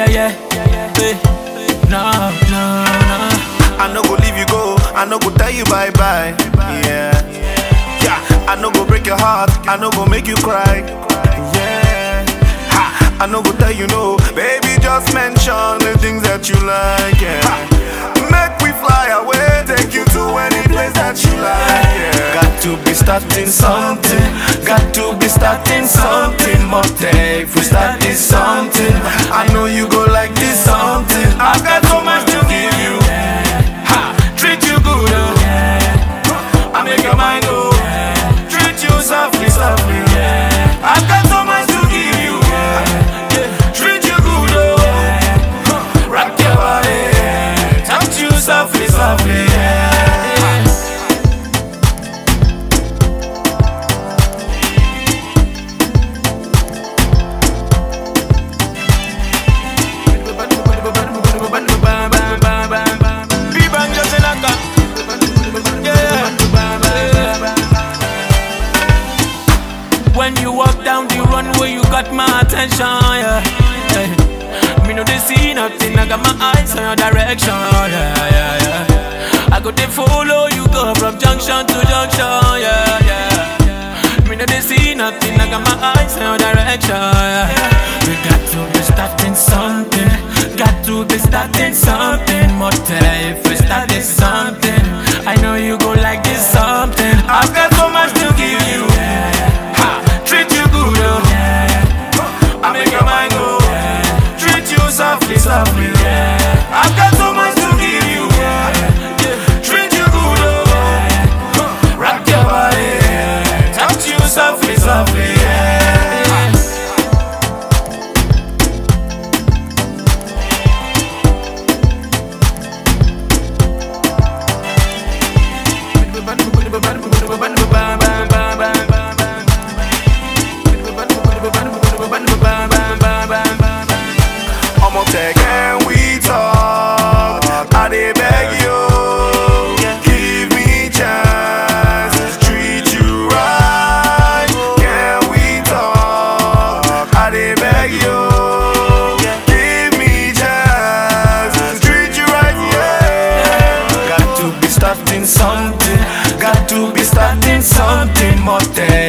yeah. Hey. No. I no go leave you go, I no go tell you bye bye. Yeah, I no go break your heart, I no go make you cry. Yeah, I no go tell you no, baby just mention the things that you like. Yeah, make we fly away, take you to any place that you like. Yeah. Got to be starting something, got to be starting something. But if we start this something, I know you go like this something. I've got so much to give you. Treat you good, I make your mind go. Treat you softly, softly. I've got so much to give you. Treat you good, rock your body. Talk to you softly, softly. When you walk down the runway, you got my attention, yeah. Me no they see nothing, I got my eyes on your direction, yeah. I go to follow you, go from junction to junction, yeah. Me no they see nothing, I got my eyes on your direction, yeah. We got to be starting something, got to be starting something. More if we started something, I know you go like this something. I've got so much to give you. Treat you good, I make your mind go. Treat you softly, softly. I've got so much to give you. Treat you good, rock your body. Talk to you softly, softly. Can we talk? I dey beg you, give me chance, treat you right. Can we talk? I dey beg you, give me chance, treat you right. Yeah. Got to be starting something, got to be starting something. More